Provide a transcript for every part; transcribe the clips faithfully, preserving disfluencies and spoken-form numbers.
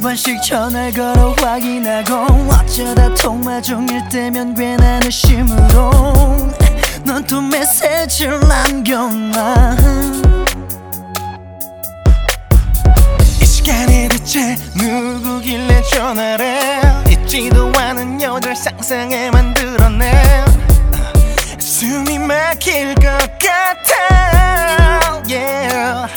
번씩 전화를 걸어 확인하고 어쩌다 통화 중일 때면 괜한 의심으로 넌 또 메시지를 남겼나. 이 시간에 대체 누구길래 전화를 해. 잊지도 않은 여자를 상상해 만들어내. 숨이 막힐 것 같아 yeah.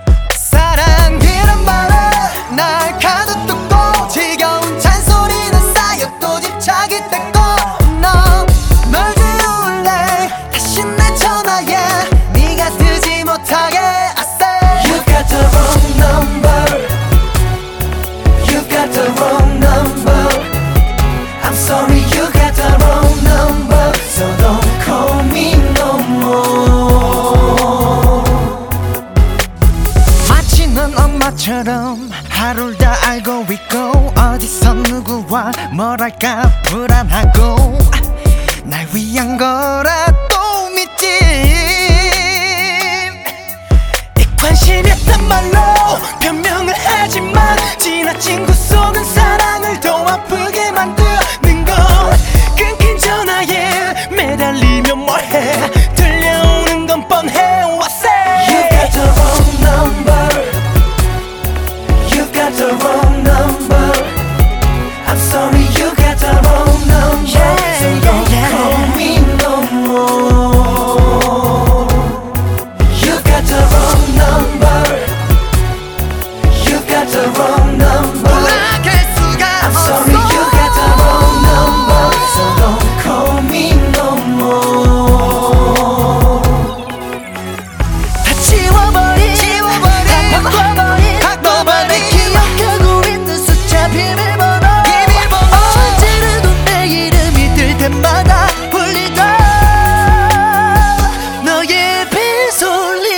사랑이란 말에 날 가득 뚫고 지겨운 잔소리는 쌓여 또 집착이 됐고 넌 널 지울래 다시 내 전화에 네가 쓰지 못하게 I say You got the wrong number You got the wrong number I'm sorry you got the wrong number So don't call me no more. 마치 넌 엄마처럼 하루를 다 알고 있고 어디서 누구와 뭘할까 불안하고 날 위한 거라도 믿지. 이 관심이었단 말로 변명을 하지만 지나친 그 속은 사랑을 더 아프게 만드는 건 끊긴 전화에 매달리면 뭐해 들려오는 건 뻔해 What's that? You got the wrong number You got the wrong number I'm sorry you got the wrong number yeah, So don't yeah, yeah. call me no more. You got the wrong number You got the wrong number I'm sorry you got the wrong number So don't call me no more. 다 지워버린 다 바꿔버린 너만을 기억하고 있는 숫자 비밀번호 언제라도 내 이름이 뜰 때마다 울리던 너의 비솔린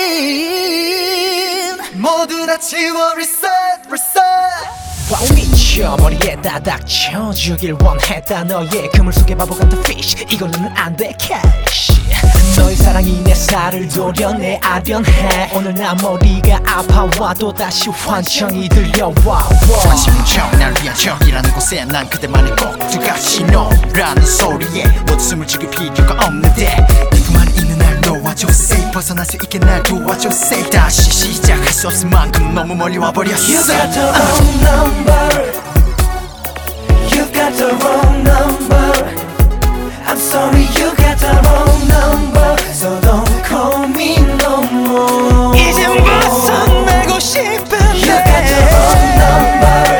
모두 다 지워 reset reset. 와우 미쳐 머리에다 닥쳐주길 원했다 너의 그물 속의 바보 같은 fish 이걸로는 안돼 cash. 너의 사랑이 내 살을 도려내 아련해 오늘 나 머리가 아파와 또다시 환청이 들려와 관심은 척날 위한 척이라는 곳에 난 그대만의 꼭 두가시 너라는 소리에 모두 숨을 죽일 필요가 없는데 품 안에 있는 날 놓아줘 say 벗어날 수 있게 날 도와줘 say 다시 시작할 수 없을 만큼 너무 멀리 와버렸어. You got the wrong number You got the wrong number I'm sorry you got the wrong number So don't call me no more. 이젠 벗어나고 싶은데 You got the wrong number